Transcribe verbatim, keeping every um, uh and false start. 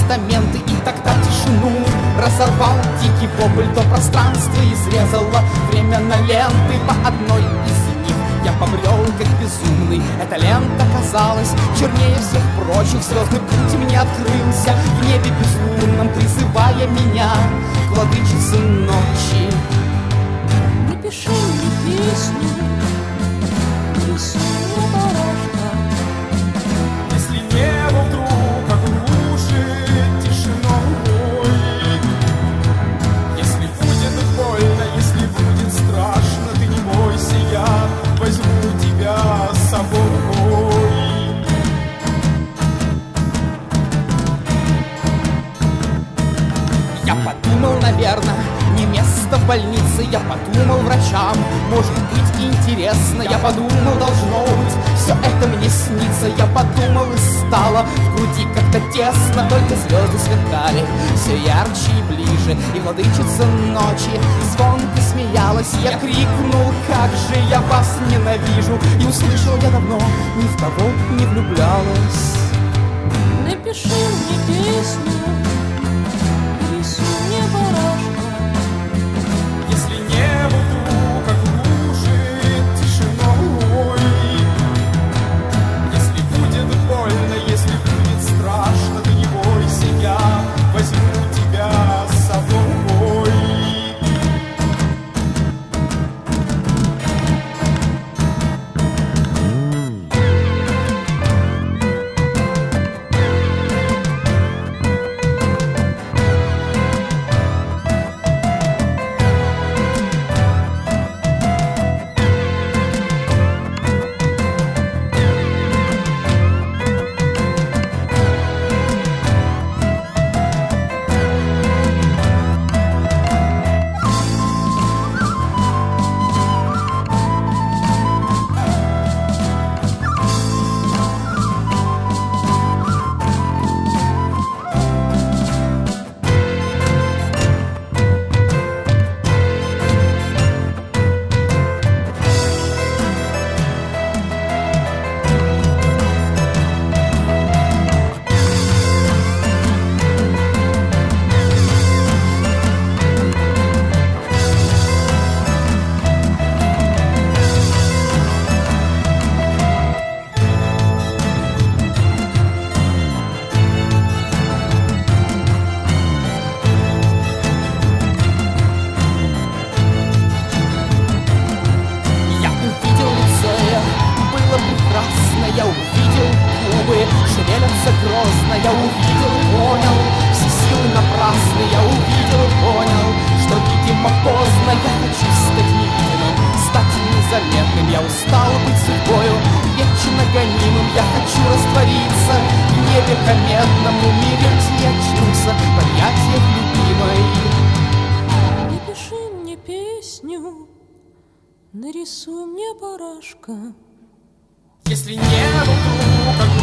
апартаменты, и тогда тишину разорвал дикий вопль. То пространство изрезало время на ленты. По одной из них я побрел как безумный. Эта лента казалась чернее всех прочих. Звездный путь мне открылся в небе безлунном, призывая меня к владычице ночи. Напиши мне песню, рисуй барашка. Если небо вдруг оглушит тишиной, если будет больно, если будет страшно, ты не бойся, я возьму тебя с собой. Я подумал, наверное, не место в больнице. Я подумал, врачам может быть интересно. Я подумал, должно быть, все это мне снится. Я подумал, и стало в груди как-то тесно. Только звезды сверкали все ярче и ближе, и владычица ночи звонко смеялась. Я крикнул, как же я вас ненавижу, и услышал, я давно ни в кого не влюблялась. Напиши мне песню, рисуй мне барашка. Если небо вдруг оглушит тишиной, если будет больно, если будет страшно, ты не бойся, я возьму тебя с собой. Я увидел губы, шевелятся грозно. Я увидел и понял, все силы напрасны. Я увидел и понял, что, видимо, поздно. Я хочу стать невидимым, стать незаметным. Я устал быть судьбою, вечно гонимым. Я хочу раствориться в небе кометном, умереть и очнуться в объятиях любимой. Напиши мне песню, нарисуй мне барашка. Если небо вдруг